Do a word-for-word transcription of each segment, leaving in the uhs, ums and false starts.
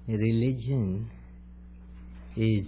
religion is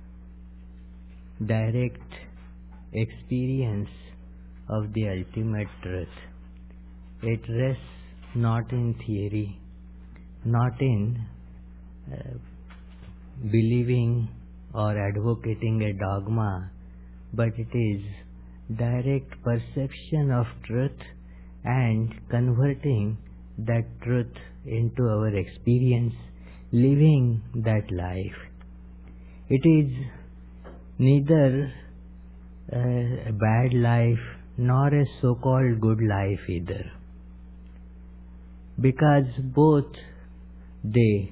direct experience of the ultimate truth. It rests not in theory, not in uh, believing or advocating a dogma, but it is direct perception of truth and converting that truth into our experience, living that life. It is neither a bad life nor a so-called good life either, because both they,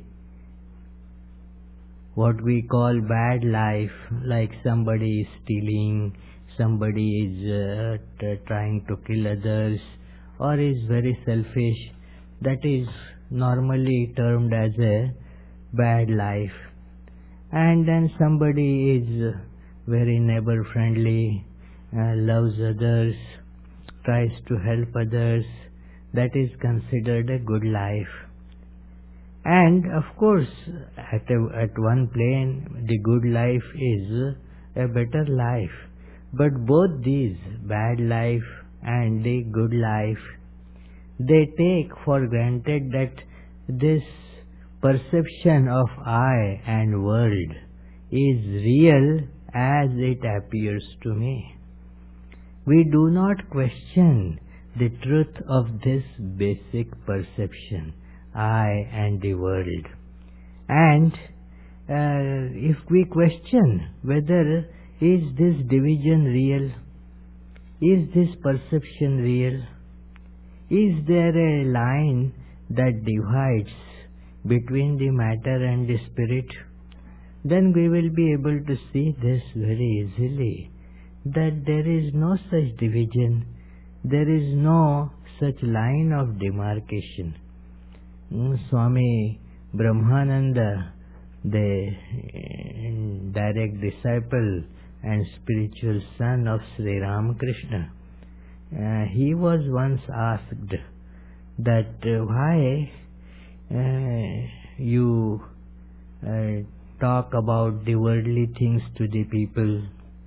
what we call bad life, like somebody is stealing, somebody is uh, t- trying to kill others, or is very selfish, that is normally termed as a bad life. And then somebody is very neighbor friendly, uh, loves others, tries to help others, that is considered a good life. And of course, at, a, at one plane, the good life is a better life. But both these, bad life and the good life, they take for granted that this perception of I and world is real as it appears to me. We do not question the truth of this basic perception, I and the world. And uh, if we question whether is this division real, is this perception real, is there a line that divides between the matter and the spirit, then we will be able to see this very easily, that there is no such division, there is no such line of demarcation. Swami Brahmananda, the direct disciple and spiritual son of Sri Ramakrishna, uh, he was once asked that uh, why uh, you uh, talk about the worldly things to the people.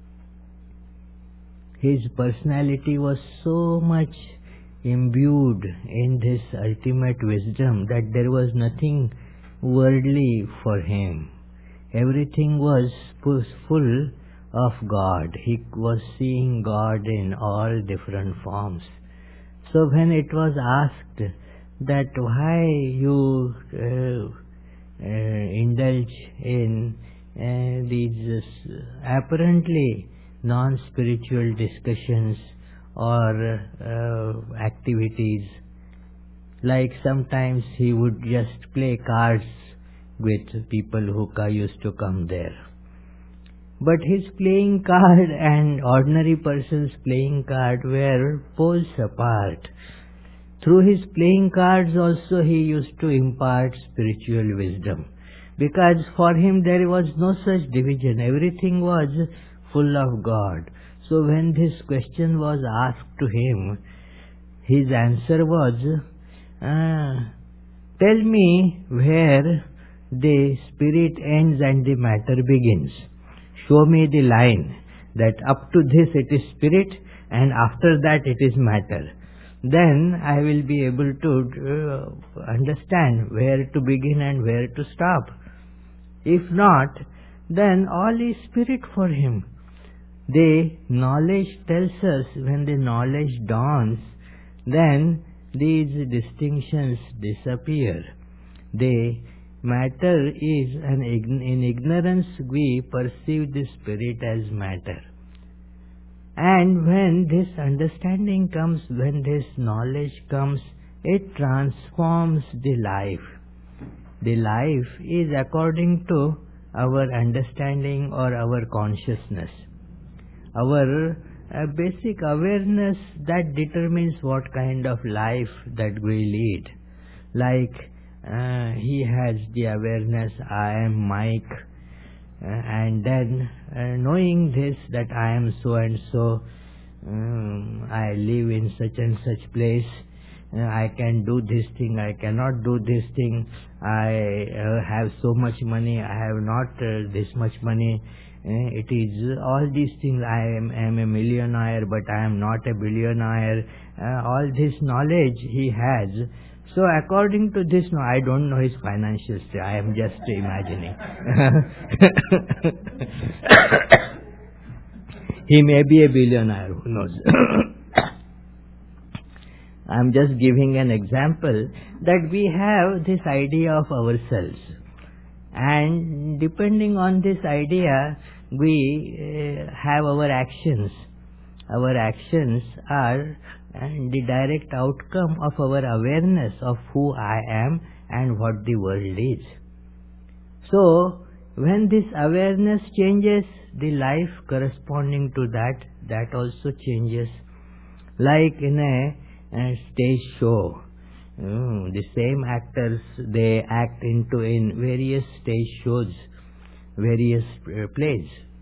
His personality was so much imbued in this ultimate wisdom that there was nothing worldly for him. Everything was full of God. He was seeing God in all different forms. So when it was asked that why you uh, uh, indulge in uh, these uh, apparently non-spiritual discussions or uh, activities, like sometimes he would just play cards with people who used to come there. But his playing card and ordinary person's playing card were poles apart. Through his playing cards also he used to impart spiritual wisdom, because for him there was no such division. Everything was full of God. So when this question was asked to him, his answer was, uh, tell me where the spirit ends and the matter begins. Show me the line that up to this it is spirit and after that it is matter. Then I will be able to uh, understand where to begin and where to stop. If not, then all is spirit for him. The knowledge tells us, when the knowledge dawns, then these distinctions disappear. The matter is, an in ignorance we perceive the spirit as matter. And when this understanding comes, when this knowledge comes, it transforms the life. The life is according to our understanding or our consciousness. Our uh, basic awareness that determines what kind of life that we lead. Like uh, he has the awareness, I am Mike, uh, and then uh, knowing this, that I am so and so, um, I live in such and such place, uh, I can do this thing, I cannot do this thing, I uh, have so much money, I have not uh, this much money. Uh, it is all these things. I am, am a millionaire, but I am not a billionaire. Uh, all this knowledge he has. So according to this, no, I don't know his financial state. I am just imagining. He may be a billionaire, who knows. I am just giving an example that we have this idea of ourselves. And depending on this idea, we uh, have our actions. Our actions are uh, the direct outcome of our awareness of who I am and what the world is. So, when this awareness changes, the life corresponding to that, that also changes. Like in a, a stage show, mm, the same actors, they act into in various stage shows, various uh, plays.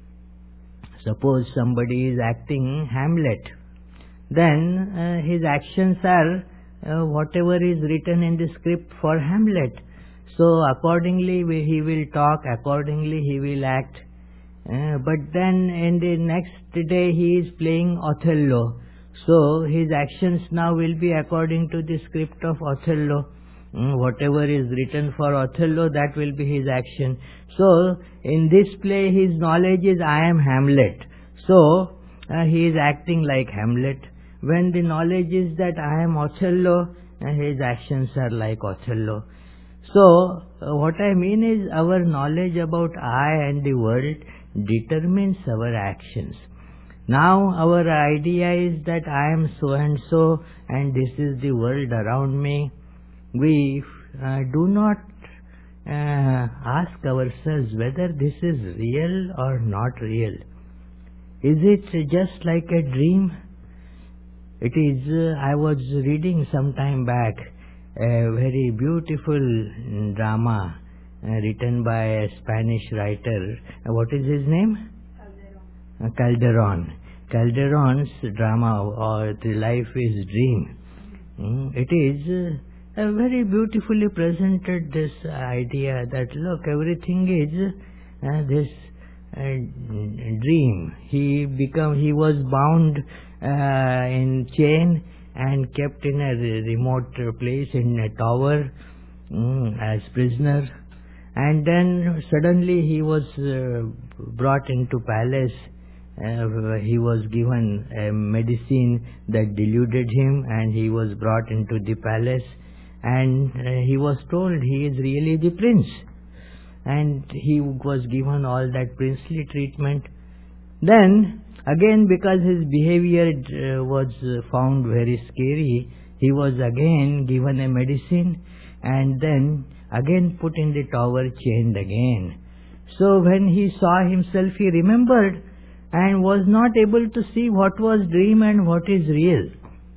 Suppose somebody is acting Hamlet, then uh, his actions are uh, whatever is written in the script for Hamlet. So accordingly we, he will talk, accordingly he will act. Uh, but then in the next day he is playing Othello. So his actions now will be according to the script of Othello. Mm, whatever is written for Othello, that will be his action. So in this play his knowledge is I am Hamlet. So uh, he is acting like Hamlet. When the knowledge is that I am Othello, uh, his actions are like Othello. So uh, what I mean is our knowledge about I and the world determines our actions. Now our idea is that I am so and so and this is the world around me. We uh, do not uh, ask ourselves whether this is real or not real. Is it just like a dream? It is, uh, I was reading some time back a very beautiful drama uh, written by a Spanish writer. Uh, what is his name? Calderon. Calderon's drama, or The Life is Dream. Mm, it is uh, very beautifully presented, this idea that look, everything is uh, this uh, dream. He become he was bound uh, in chain and kept in a remote place in a tower mm, as prisoner, and then suddenly he was uh, brought into palace. Uh, he was given a medicine that deluded him, and he was brought into the palace, and uh, he was told he is really the prince, and he was given all that princely treatment. Then again, because his behavior uh, was uh, found very scary, he was again given a medicine and then again put in the tower, chained again. So when he saw himself, he remembered and was not able to see what was dream and what is real.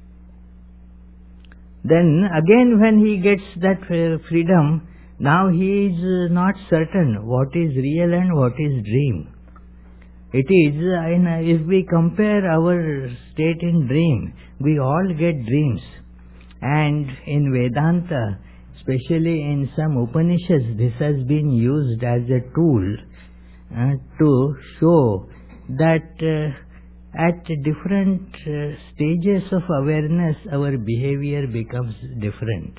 Then again when he gets that freedom, now he is not certain what is real and what is dream. It is, if we compare our state in dream, we all get dreams. And in Vedanta, especially in some Upanishads, this has been used as a tool uh, to show that uh, at different uh, stages of awareness, our behavior becomes different.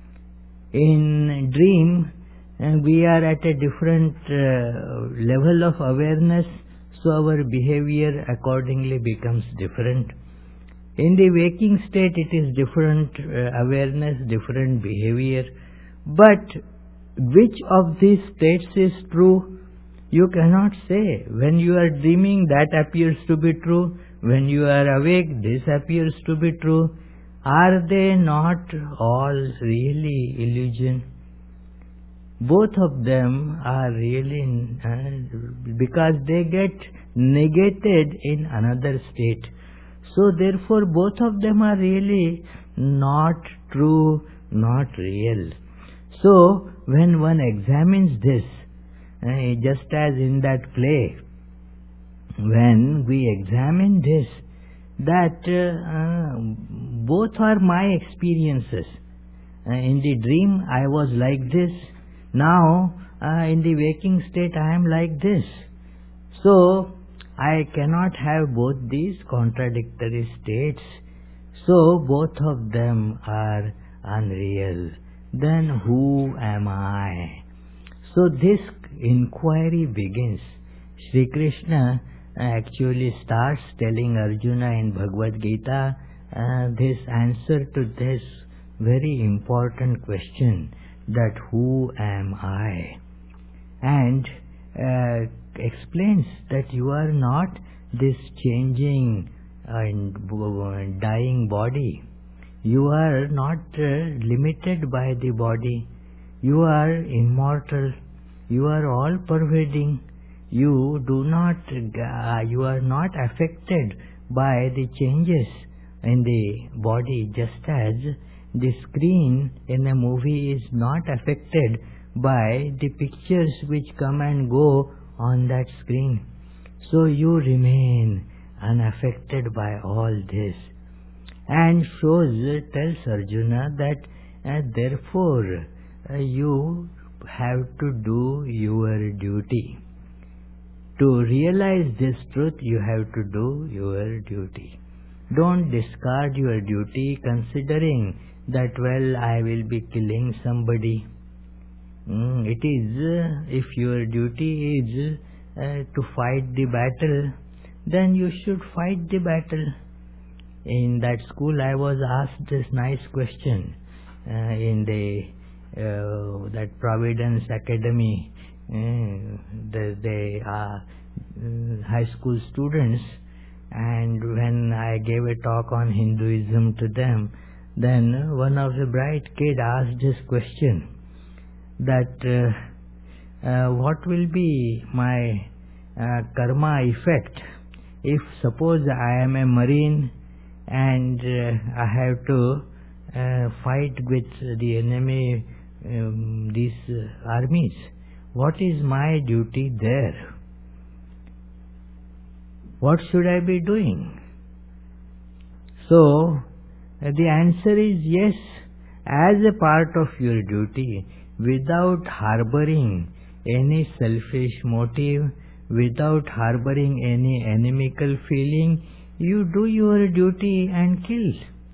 In dream, uh, we are at a different uh, level of awareness, so our behavior accordingly becomes different. In the waking state, it is different uh, awareness, different behavior. But which of these states is true? You cannot say. When you are dreaming, that appears to be true. When you are awake, this appears to be true. Are they not all really illusion? Both of them are really, uh, because they get negated in another state. So therefore both of them are really not true, not real. So when one examines this, uh, just as in that play, when we examine this, that uh, uh, both are my experiences. Uh, in the dream I was like this, now uh, in the waking state I am like this. So I cannot have both these contradictory states. So both of them are unreal. Then who am I? So this inquiry begins. Sri Krishna actually starts telling Arjuna in Bhagavad Gita uh, this answer to this very important question, that who am I? And uh, explains that you are not this changing and uh, dying body. You are not uh, limited by the body. You are immortal. You are all pervading. You do not, uh, you are not affected by the changes in the body, just as the screen in a movie is not affected by the pictures which come and go on that screen. So you remain unaffected by all this, and shows, tells Arjuna that uh, therefore uh, you have to do your duty. To realize this truth, you have to do your duty. Don't discard your duty considering that, well, I will be killing somebody. Mm, it is, uh, if your duty is uh, to fight the battle, then you should fight the battle. In that school I was asked this nice question uh, in the uh, that Providence Academy. Uh, the, they are uh, high school students, and when I gave a talk on Hinduism to them, then one of the bright kid asked this question, that uh, uh, what will be my uh, karma effect if suppose I am a marine and uh, I have to uh, fight with the enemy, um, these uh, armies. What is my duty there? What should I be doing? So uh, the answer is yes, as a part of your duty, without harboring any selfish motive, without harboring any inimical feeling, you do your duty and kill.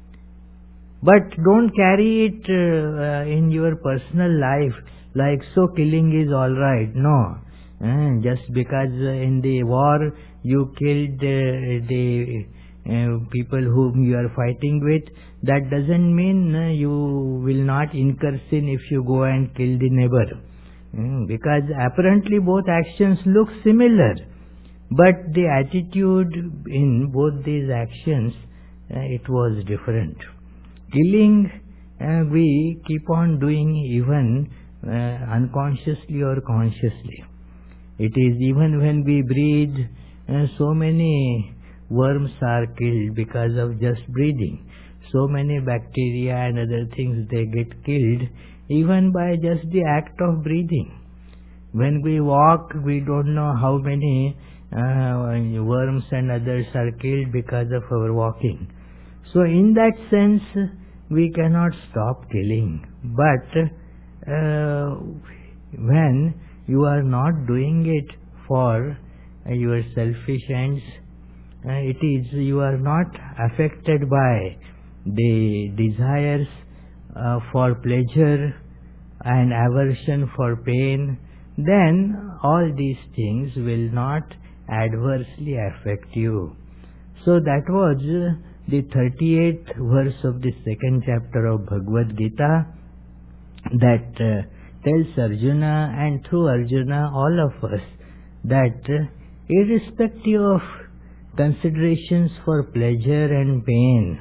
But don't carry it uh, in your personal life like, so killing is alright. No. Uh, just because uh, in the war you killed uh, the uh, people whom you are fighting with, that doesn't mean uh, you will not incur sin if you go and kill the neighbor. Uh, because apparently both actions look similar, but the attitude in both these actions, uh, it was different. Killing uh, we keep on doing even uh, unconsciously or consciously. It is even when we breathe, uh, so many worms are killed because of just breathing. So many bacteria and other things, they get killed even by just the act of breathing. When we walk, we don't know how many uh, worms and others are killed because of our walking. So in that sense, we cannot stop killing. But uh, when you are not doing it for uh, your selfish ends, uh, it is you are not affected by the desires uh, for pleasure and aversion for pain, then all these things will not adversely affect you. So that was the thirty-eighth verse of the second chapter of Bhagavad Gita, that uh, tells Arjuna, and through Arjuna all of us, that uh, irrespective of considerations for pleasure and pain,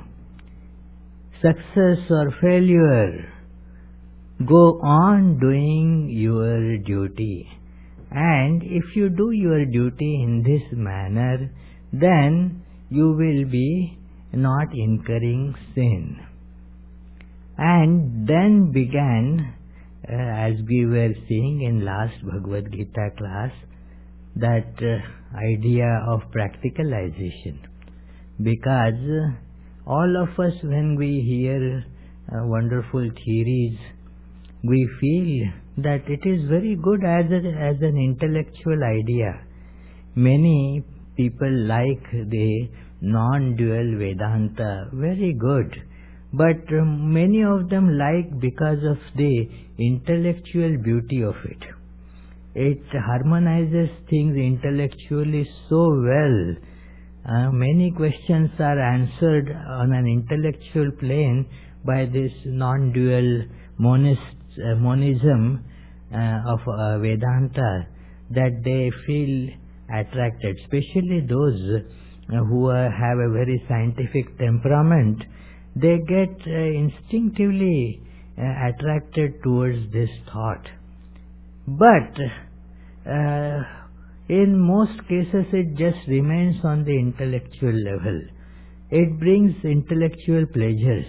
success or failure, go on doing your duty. And if you do your duty in this manner, then you will be not incurring sin. And then began, uh, as we were seeing in last Bhagavad Gita class, that uh, idea of practicalization. Because uh, all of us, when we hear uh, wonderful theories, we feel that it is very good as, a, as an intellectual idea. Many people like the non-dual Vedanta, very good. But um, many of them like because of the intellectual beauty of it. It harmonizes things intellectually so well. Uh, many questions are answered on an intellectual plane by this non-dual monist, uh, monism uh, of uh, Vedanta, that they feel attracted, especially those uh, who uh, have a very scientific temperament. They get uh, instinctively uh, attracted towards this thought. But uh, in most cases it just remains on the intellectual level. It brings intellectual pleasures.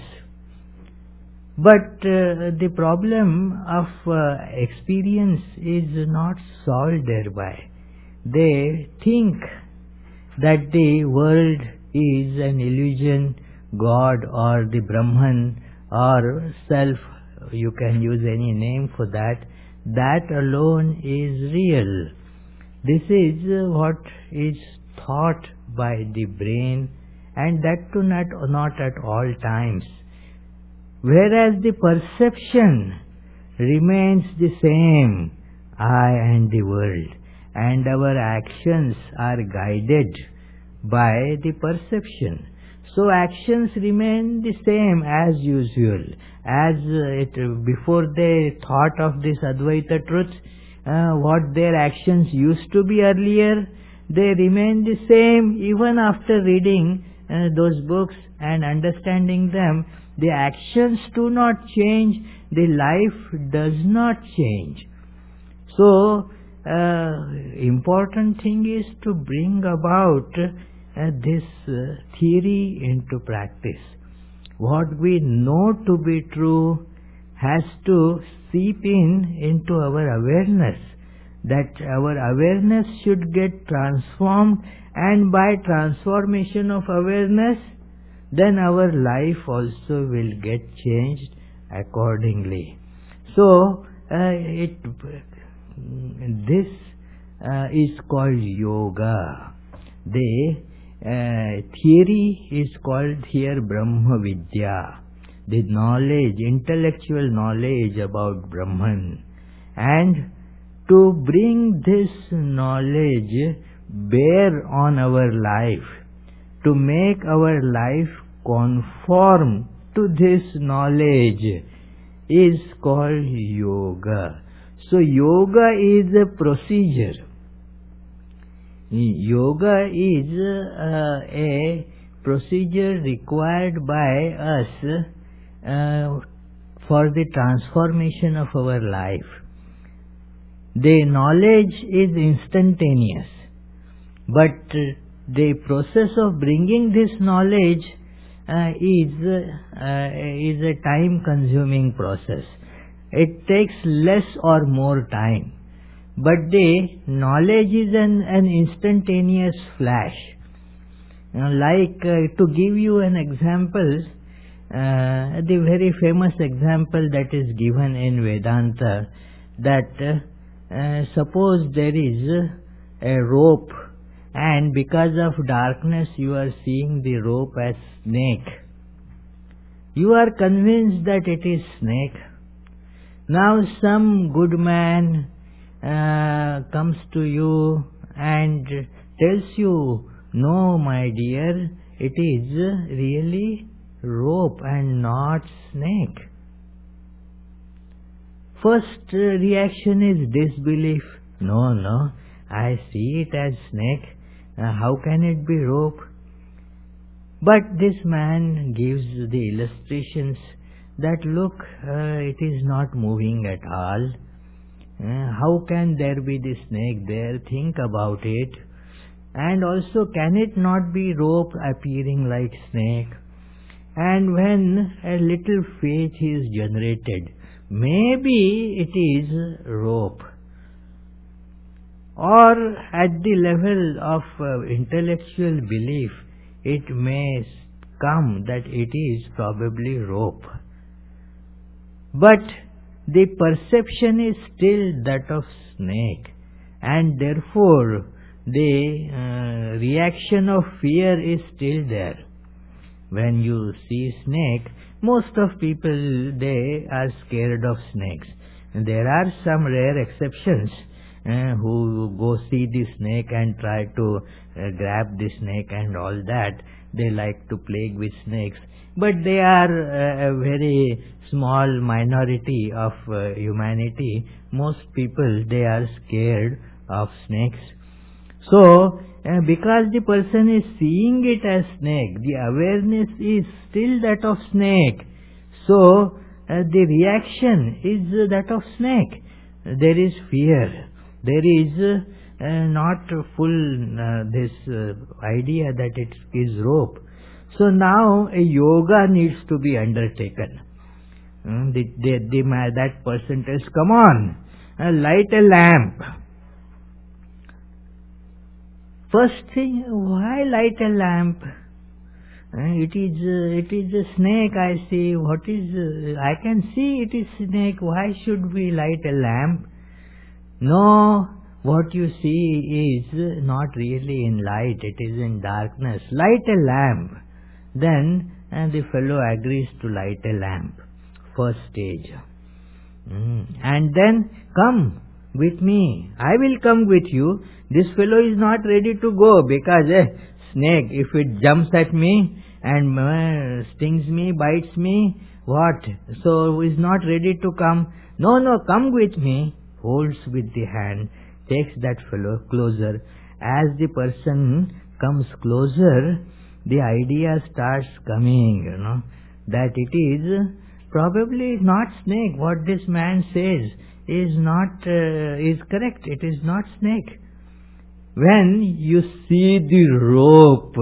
But uh, the problem of uh, experience is not solved thereby. They think that the world is an illusion, God or the Brahman or self, you can use any name for that, that alone is real. This is what is thought by the brain, and that too not, not at all times. Whereas the perception remains the same, I and the world, and our actions are guided by the perception. So actions remain the same as usual. As it, before they thought of this Advaita truth, uh, what their actions used to be earlier, they remain the same even after reading uh, those books and understanding them. The actions do not change, the life does not change. So, uh, important thing is to bring about uh, this uh, theory into practice. What we know to be true has to seep in into our awareness, that our awareness should get transformed, and by transformation of awareness, then our life also will get changed accordingly. So, uh, it, this uh, is called yoga. The uh, theory is called here Brahma Vidya, the knowledge, intellectual knowledge about Brahman. And to bring this knowledge bear on our life, to make our life conform to this knowledge, is called yoga. So yoga is a procedure. Yoga is uh, a procedure required by us uh, for the transformation of our life. The knowledge is instantaneous, but the process of bringing this knowledge uh, is, uh, is a time-consuming process. It takes less or more time. But the knowledge is an, an instantaneous flash. You know, like uh, to give you an example, uh, the very famous example that is given in Vedanta, that uh, uh, suppose there is a rope, and because of darkness you are seeing the rope as snake. You are convinced that it is snake. Now some good man uh, comes to you and tells you, no my dear, it is really rope and not snake. First reaction is disbelief. No, no, I see it as snake. Uh, how can it be rope? But this man gives the illustrations that look, uh, it is not moving at all. Uh, how can there be the snake there? Think about it. And also, can it not be rope appearing like snake? And when a little faith is generated, maybe it is rope. Or at the level of uh, intellectual belief, it may come that it is probably rope. But the perception is still that of snake, and therefore the uh, reaction of fear is still there. When you see snake, most of people, they are scared of snakes. There are some rare exceptions uh, who go see the snake and try to uh, grab the snake and all that. They like to plague with snakes. But they are uh, a very small minority of uh, humanity. Most people, they are scared of snakes. So, uh, because the person is seeing it as snake, the awareness is still that of snake. So, uh, the reaction is uh, that of snake. There is fear. There is uh, uh, not full uh, this uh, idea that it is rope. So now a yoga needs to be undertaken. Mm, the, the, the, that person tells, come on, uh, light a lamp. First thing, why light a lamp? Uh, it is uh, it is a snake, I see. What is, uh, I can see it is snake. Why should we light a lamp? No, what you see is not really in light, it is in darkness. Light a lamp. Then uh, the fellow agrees to light a lamp. First stage. Mm. And then, come with me. I will come with you. This fellow is not ready to go because eh, snake, if it jumps at me and uh, stings me, bites me, what? So is not ready to come. No, no, come with me. Holds with the hand, takes that fellow closer. As the person comes closer, the idea starts coming, you know, that it is probably not snake. What this man says is not, uh, is correct. It is not snake. When you see the rope,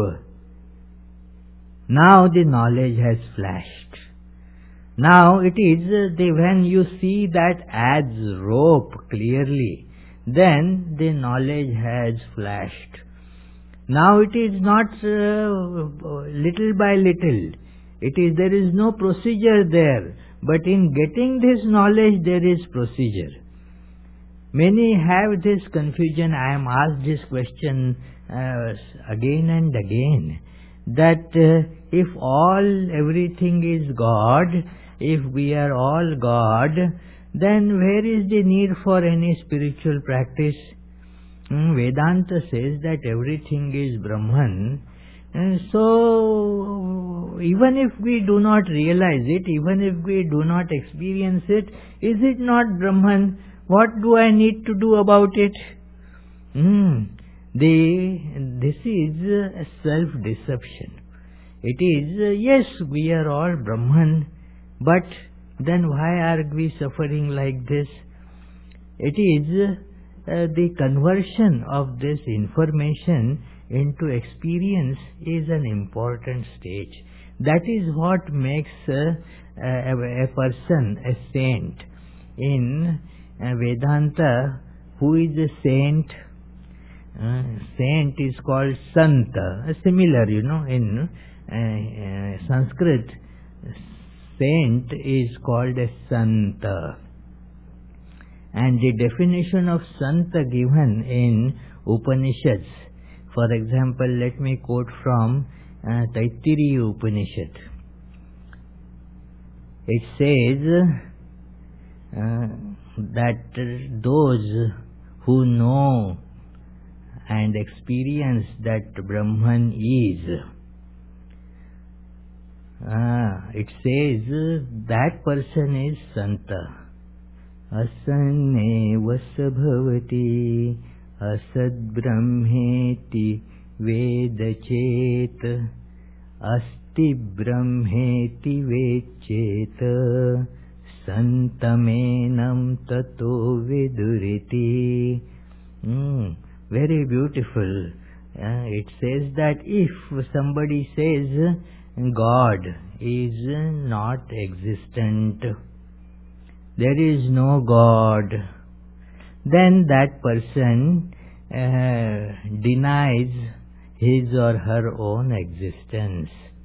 now the knowledge has flashed. Now it is uh, the when you see that as rope clearly, then the knowledge has flashed. Now it is not uh, little by little. It is, there is no procedure there. But in getting this knowledge, there is procedure. Many have this confusion. I am asked this question uh, again and again. That uh, if all, everything is God, if we are all God, then where is the need for any spiritual practice? Mm, Vedanta says that everything is Brahman. And so, even if we do not realize it, even if we do not experience it, is it not Brahman? What do I need to do about it? Mm, the, this is a self-deception. It is, uh, yes, we are all Brahman, but then why are we suffering like this? It is uh, the conversion of this information into experience is an important stage. That is what makes uh, a, a person a saint. In uh, Vedanta, who is a saint? Uh, saint is called Santa. Uh, similar, you know, in uh, uh, Sanskrit, saint is called a Santa. And the definition of Santa given in Upanishads, for example, let me quote from uh, Taittiriya Upanishad. It says uh, that those who know and experience that Brahman is, uh, it says that person is Santa. Asanne vasabhavati asad brahmeti vedachet asti brahmeti vechet santamenam tato viduriti. Mm, very beautiful. Uh, it says that if somebody says God is not existent, there is no God, then that person uh, denies his or her own existence.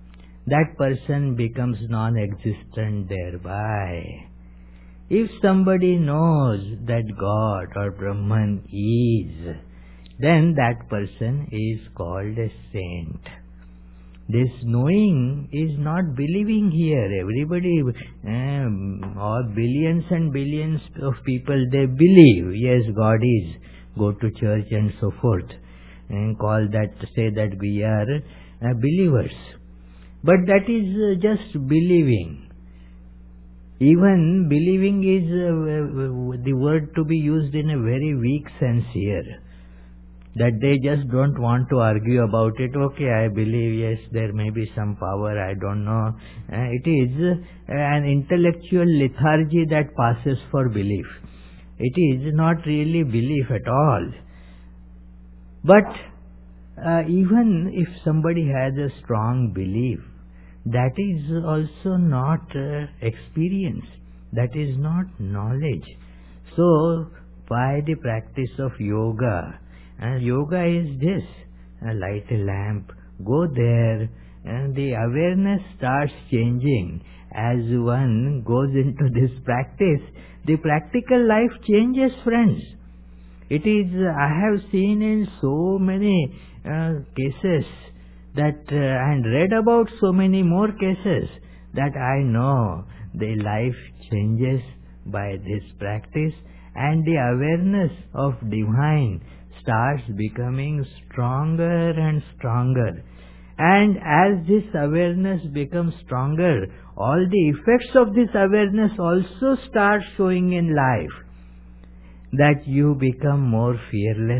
that person becomes non-existent thereby. If somebody knows that God or Brahman is, then that person is called a saint. This knowing is not believing here. Everybody, um, or billions and billions of people, they believe, yes, God is, go to church and so forth, and call that, say that we are uh, believers. But that is uh, just believing. Even believing is uh, the word to be used in a very weak sense here. That they just don't want to argue about it. Okay, I believe, yes, there may be some power, I don't know. Uh, it is uh, an intellectual lethargy that passes for belief. It is not really belief at all. But uh, even if somebody has a strong belief, that is also not uh, experience. That is not knowledge. So, by the practice of yoga, and yoga is this, uh, light a lamp, go there, and the awareness starts changing. As one goes into this practice, the practical life changes, friends. It is, uh, I have seen in so many uh, cases that, uh, and read about so many more cases, that I know the life changes by this practice, and the awareness of divine starts becoming stronger and stronger. And as this awareness becomes stronger, all the effects of this awareness also start showing in life. That you become more fearless.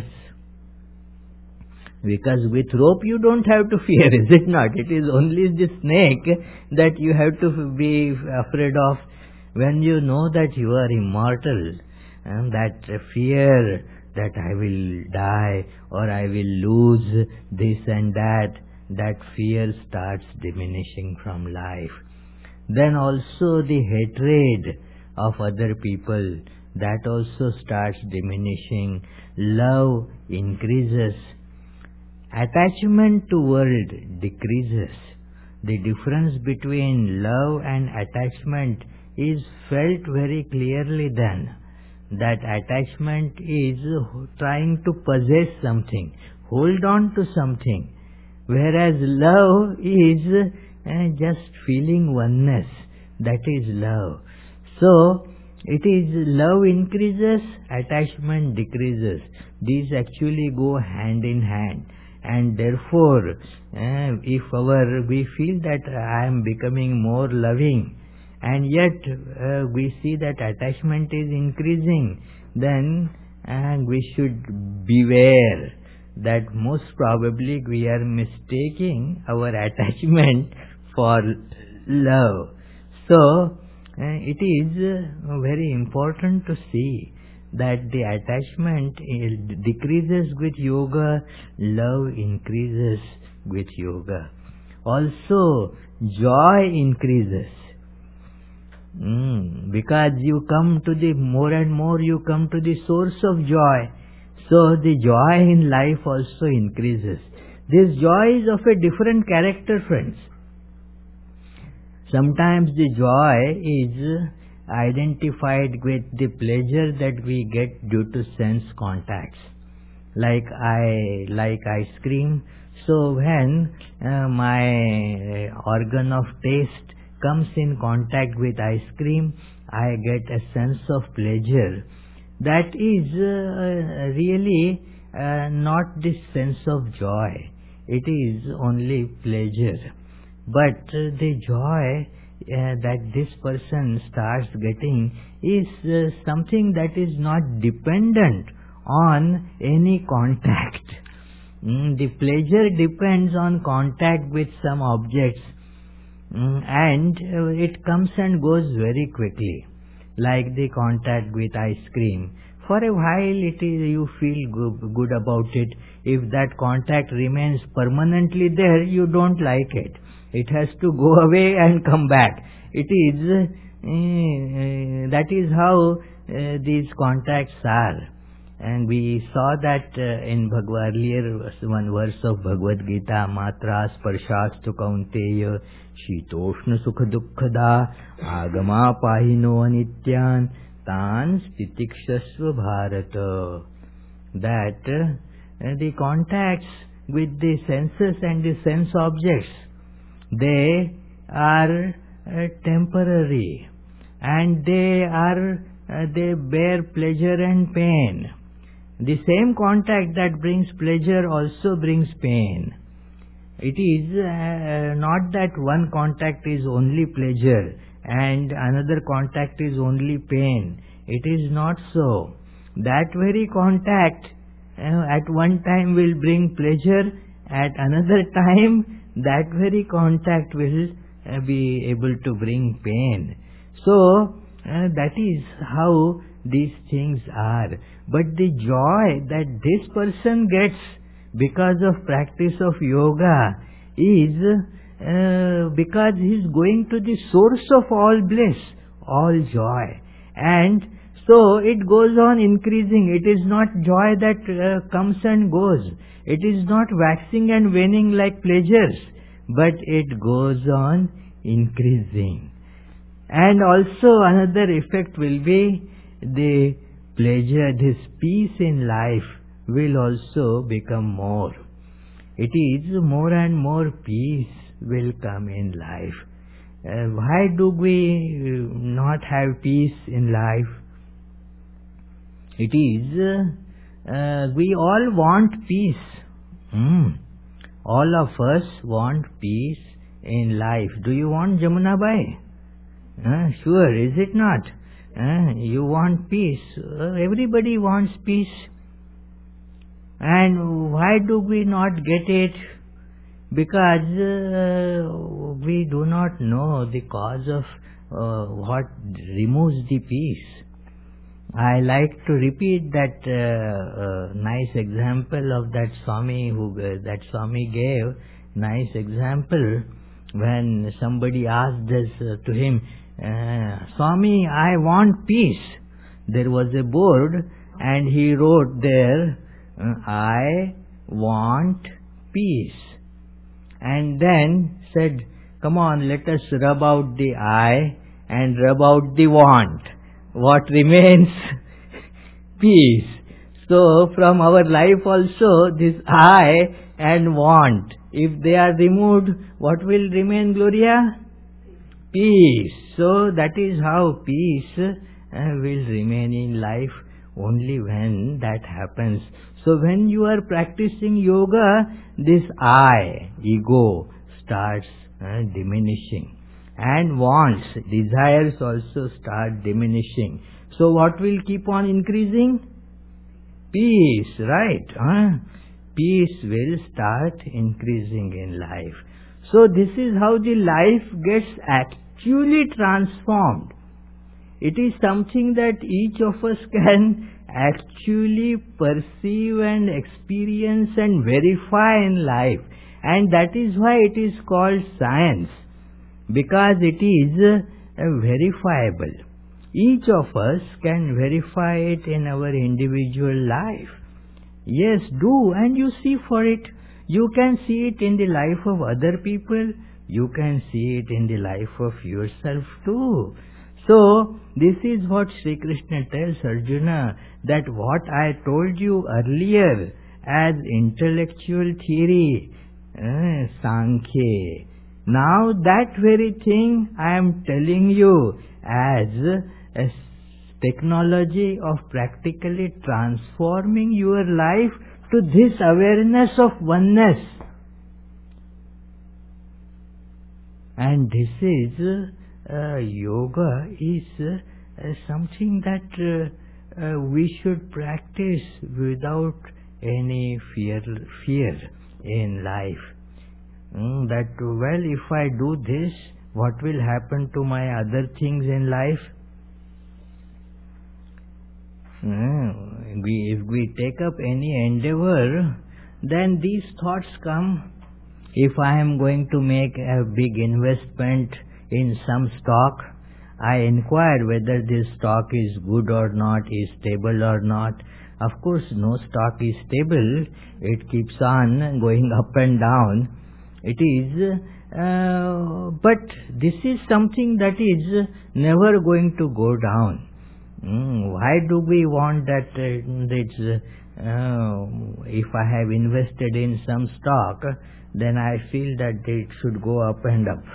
Because with rope you don't have to fear, is it not? It is only the snake that you have to be afraid of. When you know that you are immortal, and that fear that I will die or I will lose this and that, that fear starts diminishing from life. Then also the hatred of other people, that also starts diminishing. Love increases. Attachment to world decreases. The difference between love and attachment is felt very clearly then. That attachment is trying to possess something, hold on to something, whereas love is uh, just feeling oneness. That is love. So, it is love increases, attachment decreases. These actually go hand in hand. And therefore, uh, if our we feel that I am becoming more loving, and yet uh, we see that attachment is increasing, then uh, we should beware that most probably we are mistaking our attachment for love. So, uh, it is uh, very important to see that the attachment uh, decreases with yoga, love increases with yoga. Also, joy increases. Mm, because you come to the, more and more you come to the source of joy. So the joy in life also increases. This joy is of a different character, friends. Sometimes the joy is identified with the pleasure that we get due to sense contacts. Like I like ice cream, so when uh, my organ of taste comes in contact with ice cream, I get a sense of pleasure. That is uh, really uh, not the sense of joy. It is only pleasure. But uh, the joy uh, that this person starts getting is uh, something that is not dependent on any contact. Mm, the pleasure depends on contact with some objects. Mm, and uh, it comes and goes very quickly, like the contact with ice cream. For a while it is, you feel good, good about it. If that contact remains permanently there, you don't like it. It has to go away and come back. It is, uh, uh, that is how uh, these contacts are. And we saw that uh, in Bhagavad earlier one verse of Bhagavad Gita, Matra Sparshastu Kaunteya Shitoshna Sukha Dukkhada Agama Pahino Anityan Tan Stitikshasva Bharata. That uh, the contacts with the senses and the sense objects, they are uh, temporary, and they are uh, they bear pleasure and pain. The same contact that brings pleasure also brings pain. It is uh, not that one contact is only pleasure and another contact is only pain. It is not so. That very contact uh, at one time will bring pleasure, at another time that very contact will uh, be able to bring pain. So uh, that is how these things are. But the joy that this person gets because of practice of yoga is uh, because he is going to the source of all bliss, all joy. And so it goes on increasing. It is not joy that uh, comes and goes. It is not waxing and waning like pleasures, but it goes on increasing. And also another effect will be the pleasure, this peace in life will also become more. It is more and more peace will come in life. Uh, why do we not have peace in life? It is, uh, uh, we all want peace. Mm. All of us want peace in life. Do you want Jamuna Bai? Uh, sure, is it not? Uh, you want peace. Uh, everybody wants peace. And why do we not get it? Because uh, we do not know the cause of uh, what removes the peace. I like to repeat that uh, uh, nice example of that Swami who uh, that Swami gave. Nice example when somebody asked this uh, to him, uh, Swami, I want peace. There was a board and he wrote there, uh, I want peace. And then said, come on, let us rub out the I and rub out the want. What remains? Peace. So from our life also, this I and want, if they are removed, what will remain, Gloria? Peace. So that is how peace uh, will remain in life only when that happens. So when you are practicing yoga, this I, ego, starts uh, diminishing. And wants, desires also start diminishing. So what will keep on increasing? Peace, right? Huh? Peace will start increasing in life. So this is how the life gets actually transformed. It is something that each of us can actually perceive and experience and verify in life. And that is why it is called science. Because it is uh, verifiable. Each of us can verify it in our individual life. Yes, do, and you see for it. You can see it in the life of other people. You can see it in the life of yourself too. So, this is what Sri Krishna tells Arjuna, that what I told you earlier as intellectual theory, uh, Sankhya, now that very thing I am telling you as a technology of practically transforming your life to this awareness of oneness. And this is, uh, yoga is uh, something that uh, uh, we should practice without any fear, fear in life. Mm, that, well, if I do this, what will happen to my other things in life? Mm, we, if we take up any endeavor, then these thoughts come. If I am going to make a big investment in some stock, I inquire whether this stock is good or not, is stable or not. Of course, no stock is stable. It keeps on going up and down. It is, uh, but this is something that is never going to go down. Mm, why do we want that? Uh, it's, uh, if I have invested in some stock, then I feel that it should go up and up.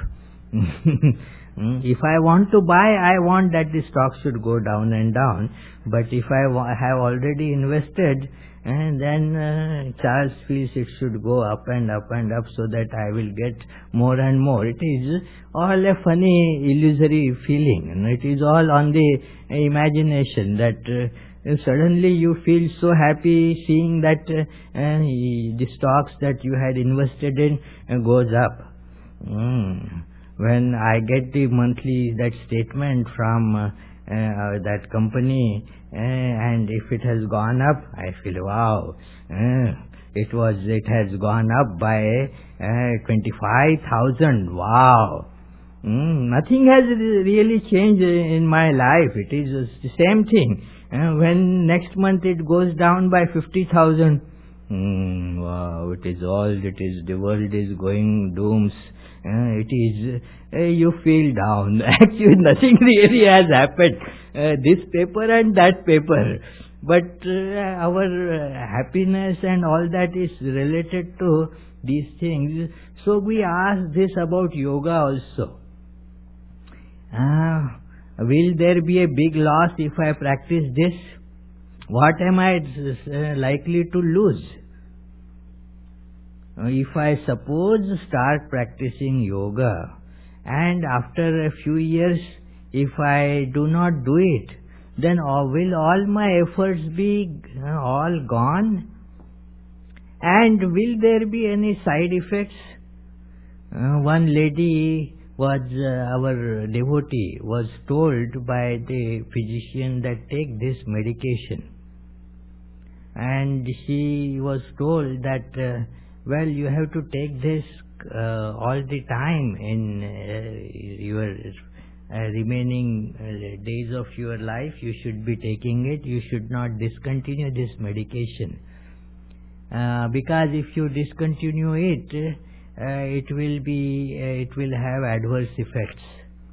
If I want to buy, I want that the stock should go down and down. But if I have already invested, and then uh, Charles feels it should go up and up and up so that I will get more and more. It is all a funny, illusory feeling. And it is all on the imagination that uh, suddenly you feel so happy seeing that uh, uh, the stocks that you had invested in uh, goes up. Mm. When I get the monthly that statement from uh, uh, that company, uh, and if it has gone up, I feel wow, uh, it was it has gone up by uh, twenty-five thousand. Wow, mm, nothing has really changed in my life. It is the same thing. Uh, when next month it goes down by fifty thousand. Mm, wow, it is all, it is, the world is going dooms. Uh, it is, uh, you feel down. Actually, nothing really has happened. Uh, this paper and that paper. But uh, our uh, happiness and all that is related to these things. So we ask this about yoga also. Uh, will there be a big loss if I practice this? What am I uh, likely to lose? If I suppose start practicing yoga and after a few years if I do not do it, then will all my efforts be all gone? And will there be any side effects? Uh, one lady was, uh, our devotee, was told by the physician that take this medication. And she was told that uh, well, you have to take this uh, all the time in uh, your uh, remaining uh, days of your life. You should be taking it. You should not discontinue this medication. Uh, because if you discontinue it, uh, it will be, uh, it will have adverse effects.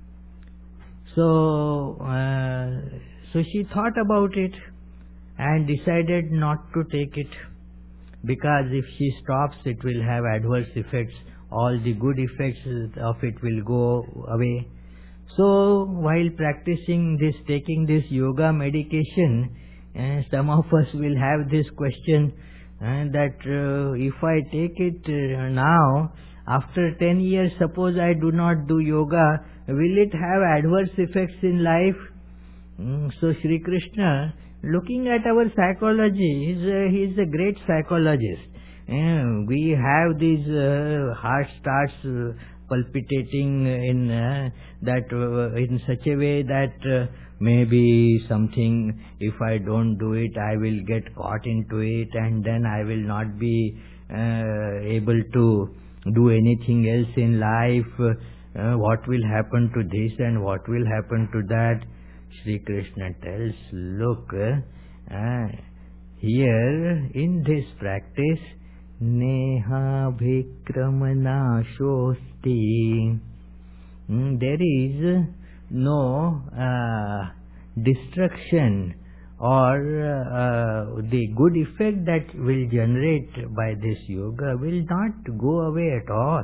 So, uh, so she thought about it and decided not to take it. Because if she stops, it will have adverse effects. All the good effects of it will go away. So, while practicing this, taking this yoga medication, uh, some of us will have this question uh, that uh, if I take it uh, now, after ten years, suppose I do not do yoga, will it have adverse effects in life? Mm, so, Sri Krishna, looking at our psychology, he's a, he's a great psychologist. Uh, we have these uh, heart starts uh, palpitating in uh, that uh, in such a way that uh, maybe something, if I don't do it, I will get caught into it, and then I will not be uh, able to do anything else in life. Uh, what will happen to this and what will happen to that? Sri Krishna tells, look, uh, here in this practice, Neha Bhikramana Shosti, mm, there is no uh, destruction or uh, the good effect that will generate by this yoga will not go away at all.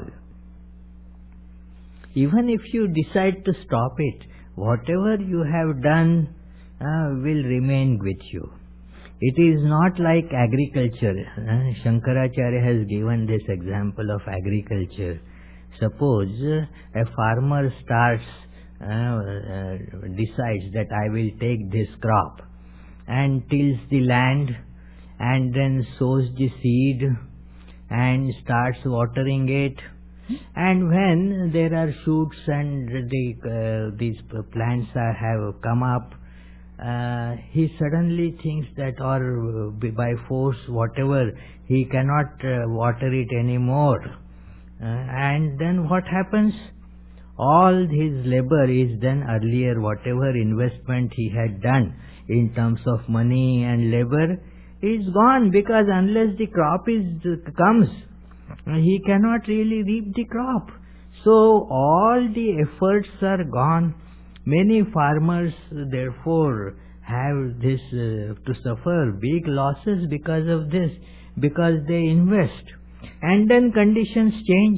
Even if you decide to stop it, whatever you have done uh, will remain with you. It is not like agriculture. Uh, Shankaracharya has given this example of agriculture. Suppose uh, a farmer starts, uh, uh, decides that I will take this crop and tills the land and then sows the seed and starts watering it. And when there are shoots and the, uh, these plants are, have come up, uh, he suddenly thinks that, or by force, whatever, he cannot uh, water it anymore. Uh, and then what happens? All his labor is then earlier, whatever investment he had done in terms of money and labor is gone, because unless the crop is comes, he cannot really reap the crop. So all the efforts are gone. Many farmers therefore have this uh, to suffer big losses because of this, because they invest and then conditions change.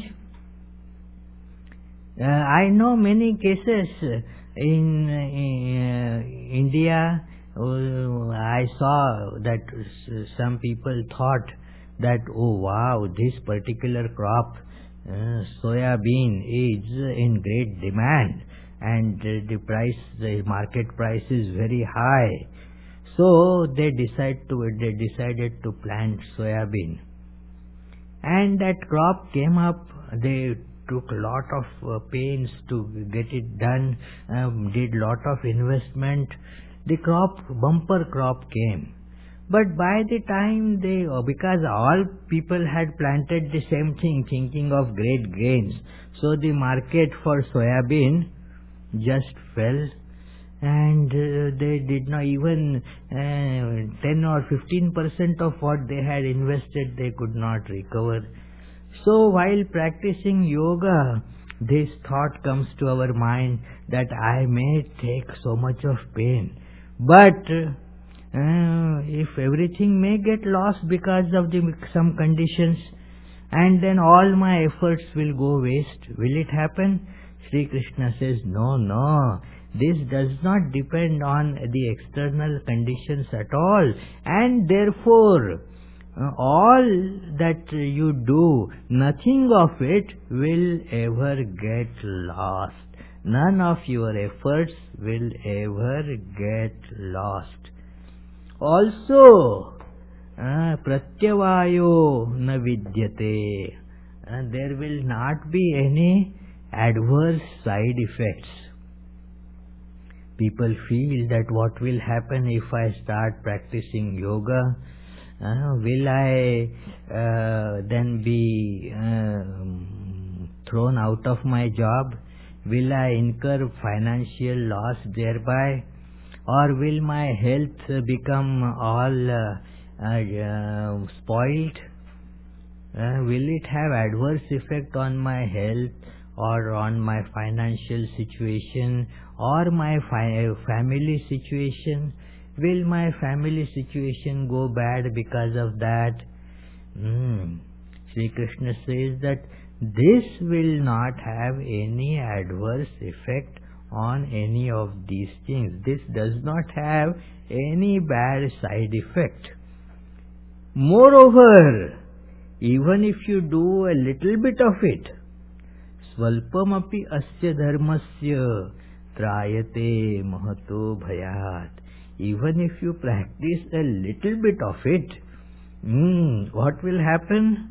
Uh, I know many cases in uh, India. Uh, I saw that some people thought that, oh wow, this particular crop, uh, soya bean, is in great demand, and uh, the price, the market price is very high. So they decide to they decided to plant soya bean, and that crop came up. They took a lot of uh, pains to get it done, um, did lot of investment. The crop, bumper crop came. But by the time they, uh, because all people had planted the same thing, thinking of great gains, so the market for soya bean just fell, and uh, they did not even uh, ten or fifteen percent of what they had invested, they could not recover. So while practicing yoga, this thought comes to our mind that I may take so much of pain, but uh, if everything may get lost because of the some conditions, and then all my efforts will go waste, will it happen? Sri Krishna says, no, no, this does not depend on the external conditions at all, and therefore Uh, all that you do, nothing of it will ever get lost. None of your efforts will ever get lost. Also, uh, pratyavayo na vidyate. Uh, there will not be any adverse side effects. People feel that what will happen if I start practicing yoga? Uh, will I uh, then be uh, thrown out of my job? Will I incur financial loss thereby? Or will my health become all uh, uh, spoiled? Uh, will it have adverse effect on my health or on my financial situation or my fi family situation? Will my family situation go bad because of that? Mm. Sri Krishna says that this will not have any adverse effect on any of these things. This does not have any bad side effect. Moreover, even if you do a little bit of it, swalpamapi asya dharmasya trayate mahato bhayat. Even if you practice a little bit of it, mm, what will happen?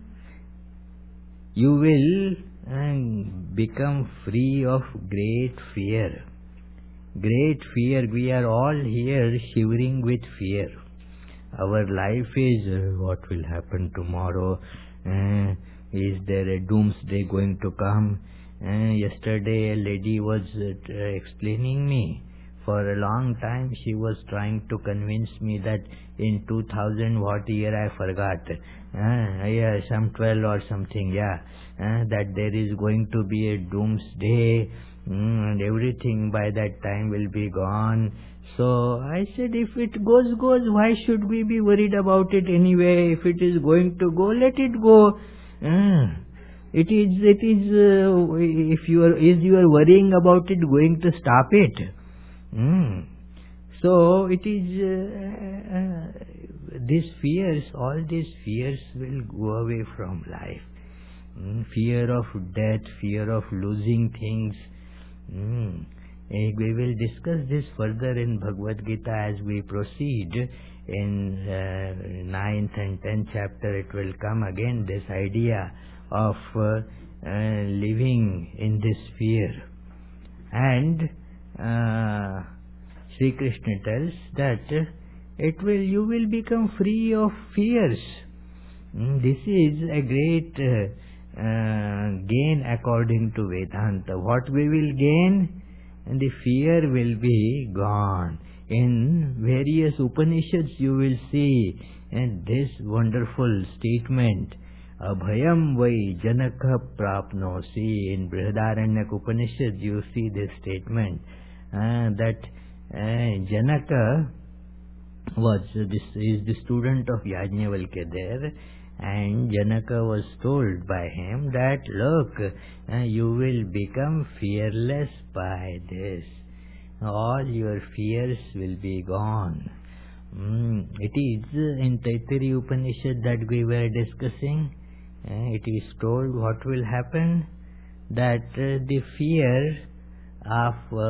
You will um, become free of great fear. Great fear. We are all here shivering with fear. Our life is, uh, what will happen tomorrow? Uh, is there a doomsday going to come? Uh, yesterday a lady was uh, explaining me. For a long time she was trying to convince me that in two thousand what year I forgot, uh, yeah, some twelve or something, yeah, uh, that there is going to be a doomsday, mm, and everything by that time will be gone. So I said, if it goes, goes, why should we be worried about it anyway? If it is going to go, let it go. Uh, it is, it is, uh, if you are, is you are worrying about it going to stop it? Mm. So it is uh, uh, these fears, all these fears will go away from life. Mm. Fear of death, fear of losing things. Mm. We will discuss this further in Bhagavad Gita as we proceed. In uh, ninth and tenth chapter it will come again, this idea of uh, uh, living in this fear. And Uh, Sri Krishna tells that uh, it will, you will become free of fears. Mm, this is a great uh, uh, gain according to Vedanta? What we will gain? And the fear will be gone. In various Upanishads you will see and this wonderful statement, Abhayam vai Janaka prapnosi. In Brihadaranyaka Upanishad you see this statement uh, that uh, Janaka was this is the student of Yajnavalkya there, and Janaka was told by him that look, uh, you will become fearless by this. All your fears will be gone. Mm, it is in Taittiriya Upanishad that we were discussing. Uh, it is told what will happen, that uh, the fear of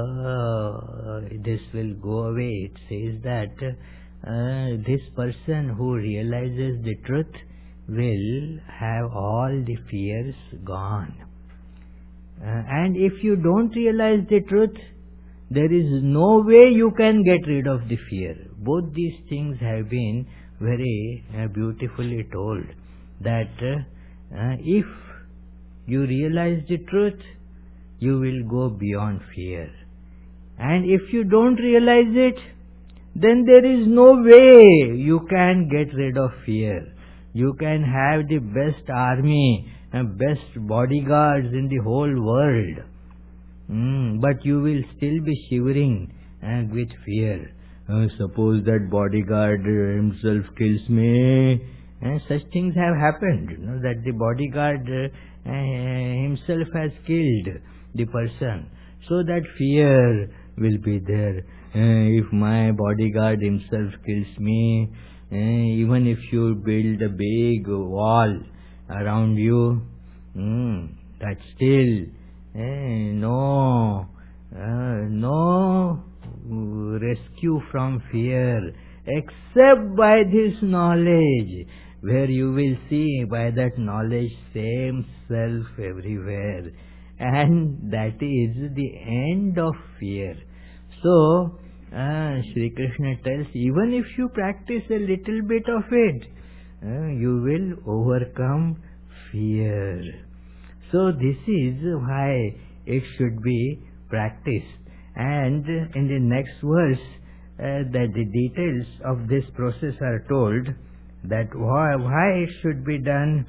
uh, this will go away. It says that uh, this person who realizes the truth will have all the fears gone. Uh, and if you don't realize the truth, there is no way you can get rid of the fear. Both these things have been very uh, beautifully told, that uh, uh, if you realize the truth, you will go beyond fear. And if you don't realize it, then there is no way you can get rid of fear. You can have the best army and best bodyguards in the whole world. Mm, but you will still be shivering and with fear. Uh, suppose that bodyguard himself kills me. And such things have happened, you know, that the bodyguard uh, uh, himself has killed the person. So that fear will be there. Uh, if my bodyguard himself kills me, uh, even if you build a big wall around you, mm, that still Eh, no, uh, no rescue from fear except by this knowledge, where you will see by that knowledge same self everywhere, and that is the end of fear. So, uh, Sri Krishna tells, even if you practice a little bit of it, uh, you will overcome fear. So this is why it should be practiced. And in the next verse, uh, that the details of this process are told, that why, why it should be done.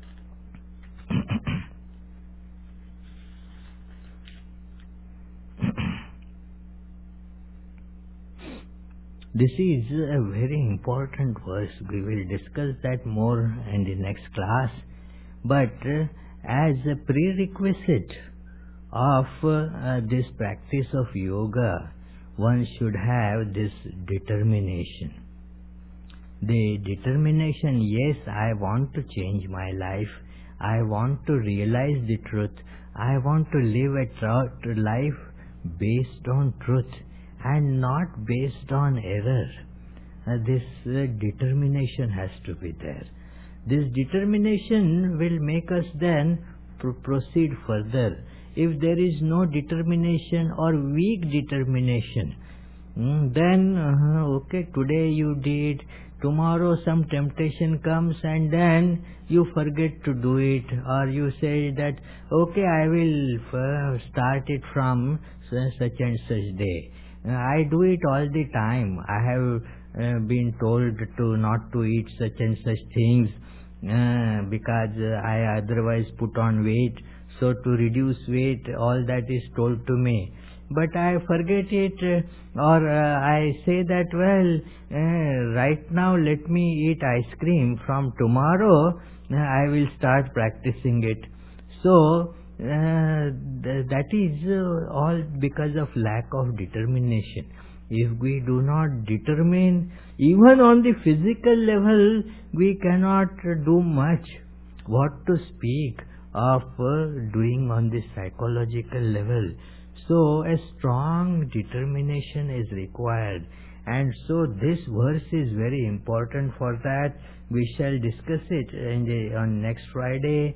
This is a very important verse. We will discuss that more in the next class. But uh, as a prerequisite of uh, this practice of yoga, one should have this determination. The determination, yes, I want to change my life. I want to realize the truth. I want to live a tr- life based on truth and not based on error. Uh, this uh, determination has to be there. This determination will make us then pr- proceed further. If there is no determination or weak determination, mm, then uh, okay, today you did, tomorrow some temptation comes and then you forget to do it, or you say that okay, I will uh, start it from such and such day. Uh, I do it all the time. I have uh, been told to not to eat such and such things uh, because uh, I otherwise put on weight. So to reduce weight, all that is told to me. But I forget it, uh, or uh, I say that, well, uh, right now let me eat ice cream. From tomorrow uh, I will start practicing it. So uh, th- that is uh, all because of lack of determination. If we do not determine, even on the physical level, we cannot do much. What to speak of uh, doing on the psychological level? So a strong determination is required, and so this verse is very important. For that we shall discuss it in the, on next Friday.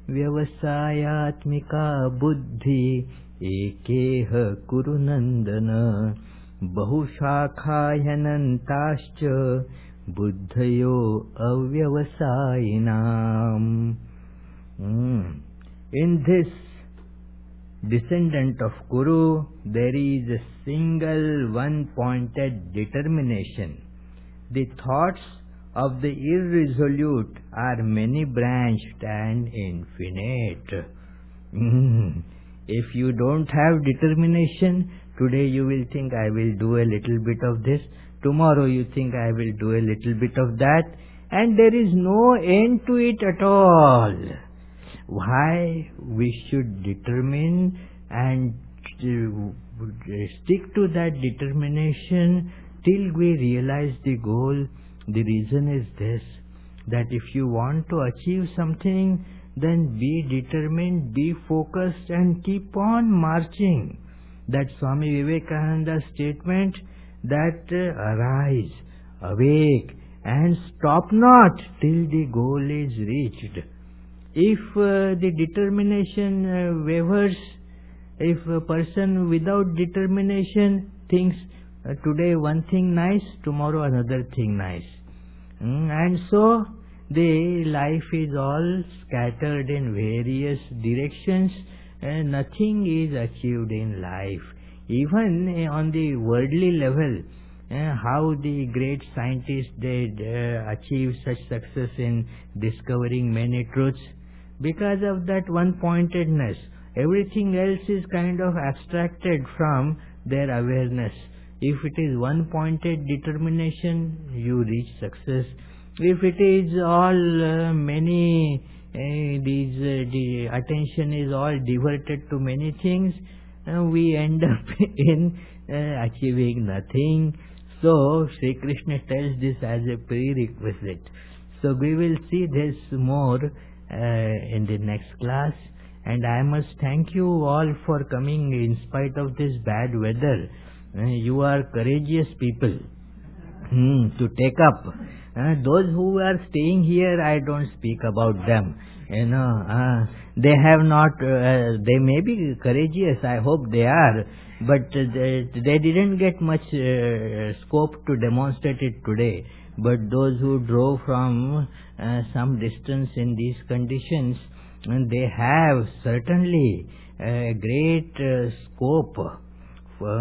Vyavasayatmika buddhi ekeha kurunandana bahushakhayanantascha buddhayo avyavasayinam. Mm. In this descendant of Kuru, there is a single one-pointed determination. The thoughts of the irresolute are many-branched and infinite. Mm. If you don't have determination, today you will think I will do a little bit of this, tomorrow you think I will do a little bit of that, and there is no end to it at all. Why we should determine and uh, stick to that determination till we realize the goal? The reason is this, that if you want to achieve something, then be determined, be focused, and keep on marching. That Swami Vivekananda's statement, that uh, arise, awake, and stop not till the goal is reached. If uh, the determination uh, wavers, if a person without determination thinks uh, today one thing nice, tomorrow another thing nice, mm, and so the life is all scattered in various directions, and nothing is achieved in life. Even uh, on the worldly level, uh, how the great scientists did uh, achieve such success in discovering many truths? Because of that one-pointedness. Everything else is kind of abstracted from their awareness. If it is one-pointed determination, you reach success. If it is all uh, many, uh, these uh, the attention is all diverted to many things, uh, we end up in uh, achieving nothing. So Sri Krishna tells this as a prerequisite. So we will see this more Uh, in the next class, and I must thank you all for coming in spite of this bad weather. Uh, you are courageous people hmm, to take up. Uh, those who are staying here, I don't speak about them. You know, uh, they have not, uh, they may be courageous, I hope they are, but uh, they, they didn't get much uh, scope to demonstrate it today. But those who drove from uh, some distance in these conditions, and they have certainly a great uh, scope for,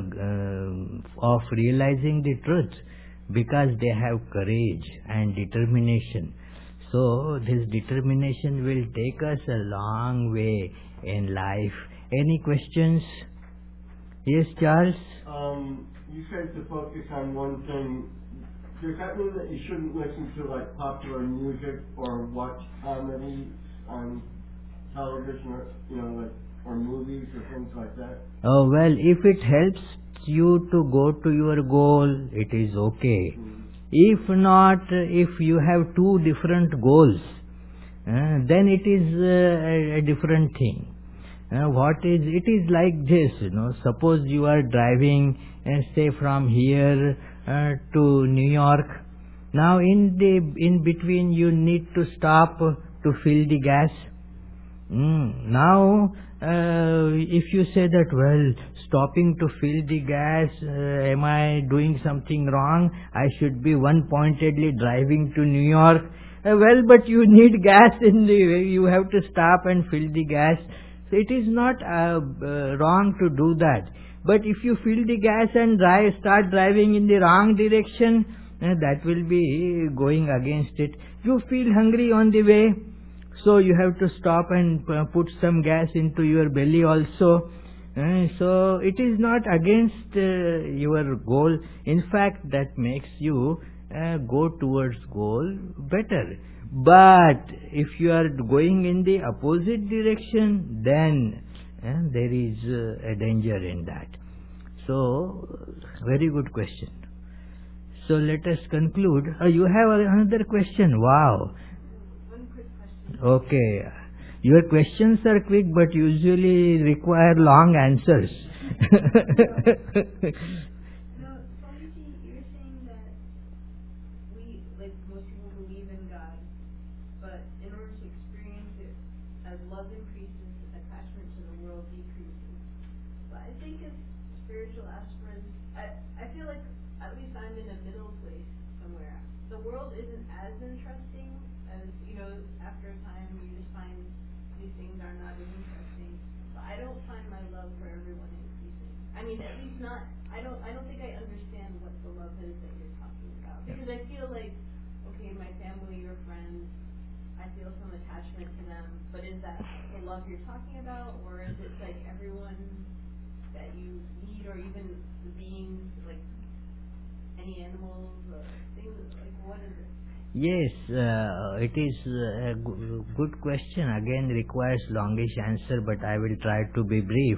uh, of realizing the truth, because they have courage and determination. So this determination will take us a long way in life. Any questions? Yes, Charles? Um, you said to focus on one thing. Does that mean that you shouldn't listen to like popular music or watch comedy on television, or you know, like or movies or things like that? Oh well, if it helps you to go to your goal, it is okay. Mm. If not, if you have two different goals, uh, then it is uh, a, a different thing. Uh, what is it is like this, you know. Suppose you are driving, uh, say from here uh, to New York. Now in the in between you need to stop to fill the gas. Mm. Now uh, if you say that, well, stopping to fill the gas, uh, am I doing something wrong? I should be one-pointedly driving to New York. Uh, well, but you need gas in the way. You have to stop and fill the gas. So it is not uh, uh, wrong to do that. But if you fill the gas and drive, start driving in the wrong direction, uh, that will be going against it. You feel hungry on the way, so you have to stop and uh, put some gas into your belly also. Uh, so it is not against uh, your goal. In fact, that makes you uh, go towards goal better. But if you are going in the opposite direction, then uh, there is uh, a danger in that. So, very good question. So let us conclude. Uh, you have another question? Wow. One quick question. Okay. Your questions are quick, but usually require long answers. No, Swamiji, you're saying that we, like most people, believe in God, but in order to experience it, as love increases, attachment to the world decreases. But I think as spiritual aspirants, I, I feel like at least I'm in a middle place somewhere. The world isn't as interesting as, you know, after a time you just find these things are not as interesting. But I don't find my love for everyone increasing. I mean, at least not, I don't, I don't think I understand what the love is that you're talking about. Because I feel like, okay, my family or friends, I feel some attachment to them, but is that the love you're talking about, or is it like everyone that you meet, or even the beings, like any animals, or things, like what is it? Yes, uh, it is a g- good question. Again, requires longish answer, but I will try to be brief.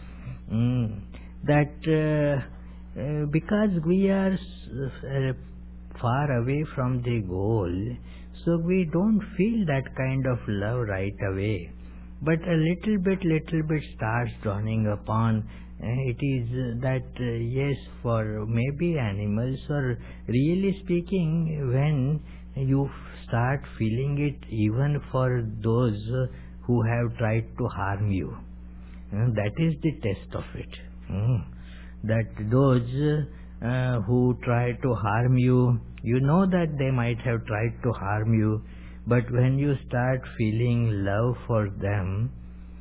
Mm, that uh, uh, because we are s- uh, far away from the goal, so we don't feel that kind of love right away. But a little bit, little bit starts dawning upon. Uh, it is uh, that uh, yes, for maybe animals, or really speaking, when you f- start feeling it even for those uh, who have tried to harm you. Uh, that is the test of it. Mm. That those uh, who try to harm you, you know that they might have tried to harm you, but when you start feeling love for them,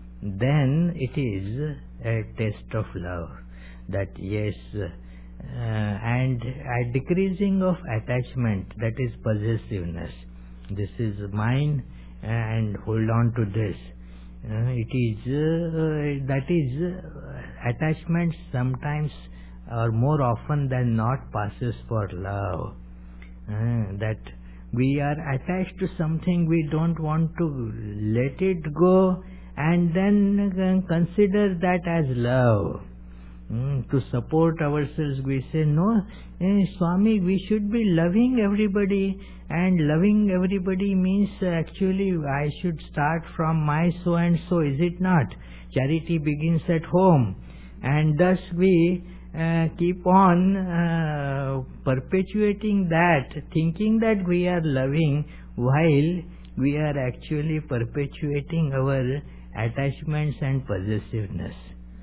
then it is a test of love. That yes, uh, and a decreasing of attachment, that is possessiveness. This is mine, and hold on to this. Uh, it is uh, that is uh, attachment sometimes or more often than not passes for love. Uh, that we are attached to something, we don't want to let it go, and then uh, consider that as love. Mm, to support ourselves, we say, no, eh, Swami, we should be loving everybody, and loving everybody means uh, actually I should start from my so and so, is it not? Charity begins at home, and thus we uh, keep on uh, perpetuating that, thinking that we are loving, while we are actually perpetuating our attachments and possessiveness.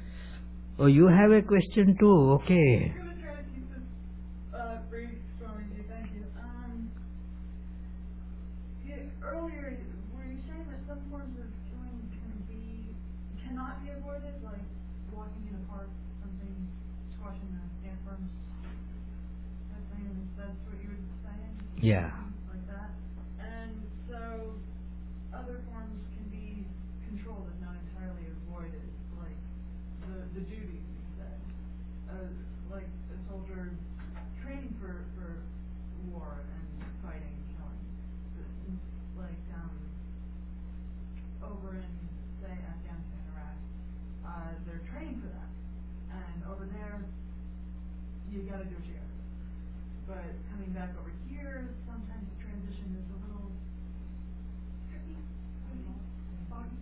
Oh, you have a question too? Okay. I'm going to try to keep this uh, brief, Swamiji. Thank you. Um, you. Earlier, were you saying that some forms of killing can be, cannot be avoided, like walking in a park, something, squashing the ant-worms? That thing, that's what you were saying? Yeah. Like that? And so, other forms can be controlled and not entirely avoided, like the, the duty, you said. Uh, like a soldier training for, for war and fighting, killing. Like, um, over in, say, Afghanistan, Iraq, uh, they're training for that. And over there, you gotta do what you gotta do. But coming back over here, sometimes the transition is a little tricky, maybe, foggy.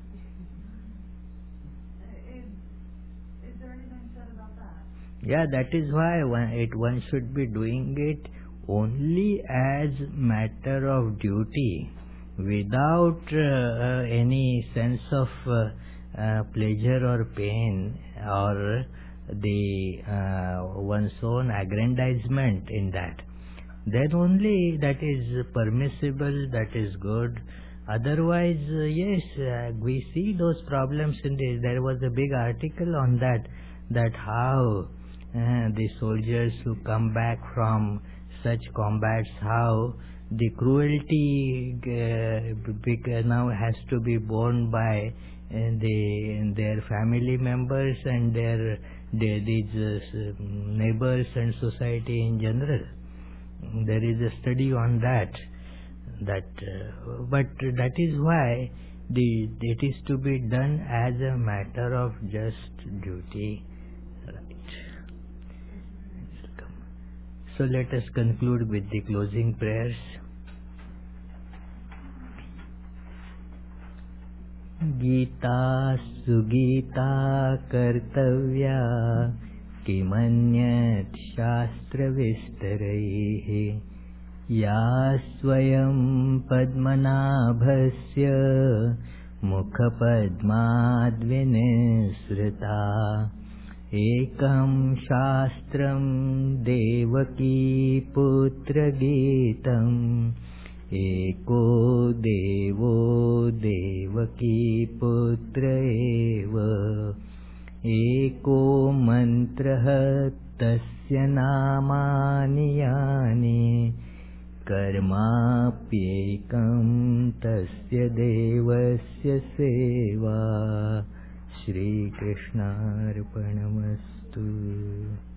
Is, is there anything said about that? Yeah, that is why one, it, one should be doing it only as matter of duty, without uh, uh, any sense of uh, uh, pleasure or pain, or the uh, one's own aggrandizement in that. Then only that is permissible, that is good. Otherwise, uh, yes, uh, we see those problems in the, there was a big article on that, that how uh, the soldiers who come back from such combats, how the cruelty uh, b- now has to be borne by uh, the, their family members and their, their these uh, neighbors and society in general. There is a study on that. That, uh, but that is why the it is to be done as a matter of just duty. Right. Welcome. So let us conclude with the closing prayers. Gita sugita kartavya kimanyat shastra vistaraihi या स्वयं पद्मनाभस्य मुखपद्माद्विनिसृता एकं शास्त्रं देवकी पुत्रगीतम् एको देवो देवकी पुत्र एव एको मन्त्रः तस्य नामानि यानि कर्माप्येकं तस्य देवस्य सेवा। श्रीकृष्णार्पणमस्तु।